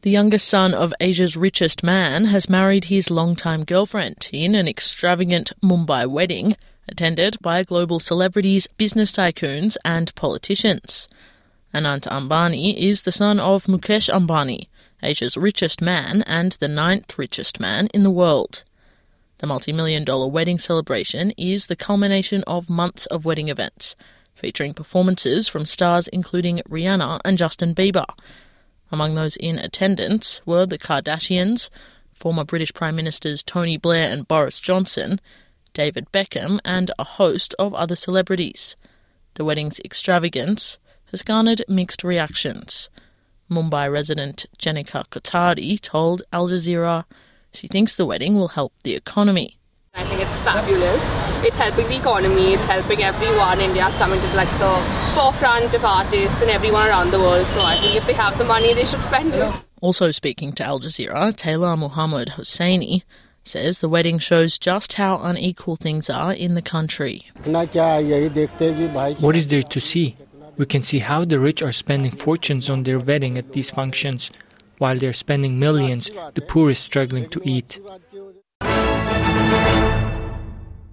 The youngest son of Asia's richest man has married his longtime girlfriend in an extravagant Mumbai wedding attended by global celebrities, business tycoons and politicians. Anant Ambani is the son of Mukesh Ambani, Asia's richest man and the 9th richest man in the world. The multi-million-dollar wedding celebration is the culmination of months of wedding events, featuring performances from stars including Rihanna and Justin Bieber. Among those in attendance were the Kardashians, former British Prime Ministers Tony Blair and Boris Johnson, David Beckham and a host of other celebrities. The wedding's extravagance has garnered mixed reactions. Mumbai resident Jenica Kothari told Al Jazeera she thinks the wedding will help the economy. I think it's fabulous. It's helping the economy, it's helping everyone. India's coming to the forefront of artists and everyone around the world. So I think if they have the money, they should spend it. Also speaking to Al Jazeera, Taylor Muhammad Hosseini says the wedding shows just how unequal things are in the country. What is there to see? We can see how the rich are spending fortunes on their wedding at these functions. While they're spending millions, the poor is struggling to eat.